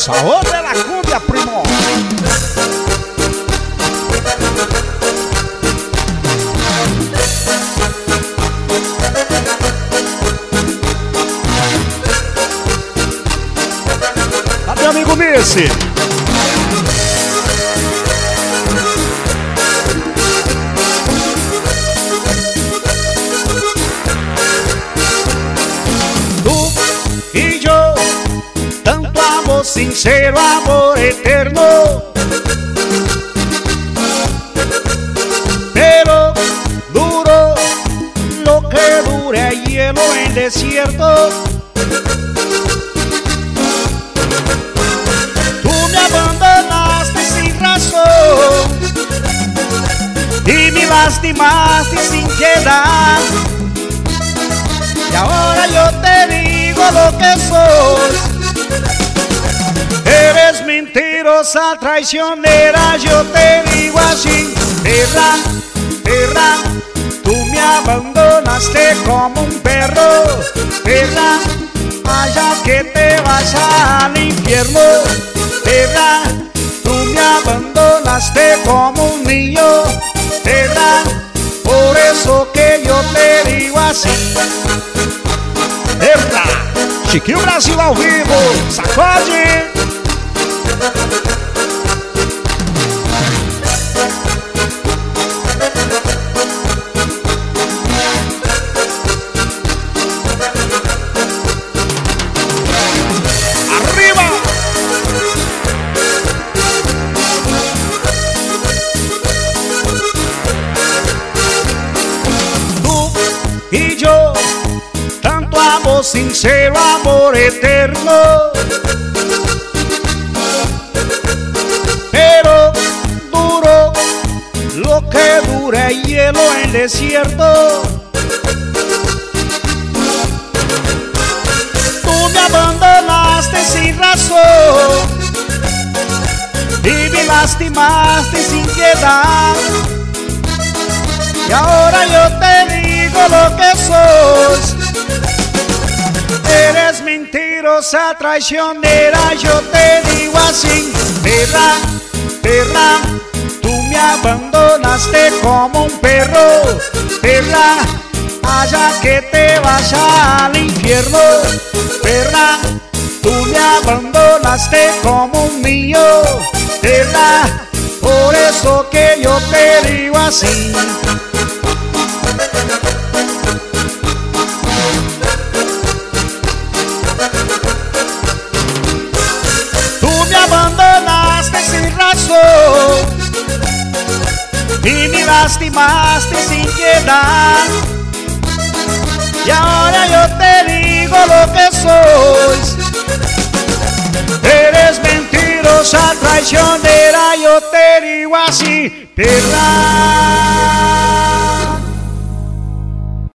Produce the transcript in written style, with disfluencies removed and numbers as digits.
sabor de la cumbia, primo. Cadê o amigo Missy? Tú y yo, tanto amor sincero, amor eterno, pero duro lo que dure el hielo en desierto. Tú me abandonaste sin razón y me lastimaste sin piedad, y ahora yo te digo lo que sos. Eres mentirosa, traicionera, yo te digo así. Perra, perra, tú me abandonaste como un perro. Perra, allá que te vas al infierno. Perra, tú me abandonaste como un niño. Perra, por eso que yo te digo así. Eita! Chiquinho Brasil ao vivo, sacode! Arriba! Tú y yo, tanto amor sincero, amor eterno, pero duro lo que dura el hielo en desierto. Tú me abandonaste sin razón y me lastimaste sin piedad, y ahora yo te digo lo que sos. Eres mentirosa, traicionera, yo te digo así. Perra, perra, tú me abandonaste como un perro. Perra, allá que te vas al infierno. Perra, tú me abandonaste como un niño. Perra, por eso que yo te digo así. Abandonaste sin razón y me lastimaste sin piedad, y ahora yo te digo lo que sois. Eres mentirosa, traicionera, yo te digo así. Perra.